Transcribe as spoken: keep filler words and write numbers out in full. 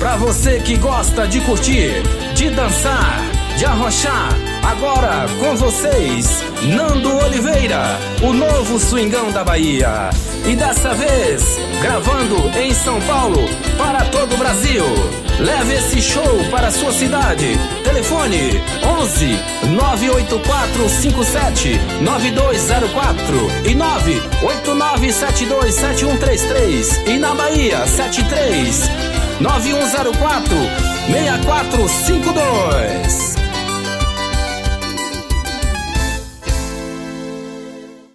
Pra você que gosta de curtir, de dançar, de arrochar, agora com vocês, Nando Oliveira, o novo swingão da Bahia. E dessa vez, gravando em São Paulo, para todo o Brasil. Leve esse show para a sua cidade. Telefone onze nove oito quatro cinco sete nove dois zero quatro e nove oito nove sete dois sete um três três. E na Bahia, sete três nove um zero quatro seis quatro cinco dois.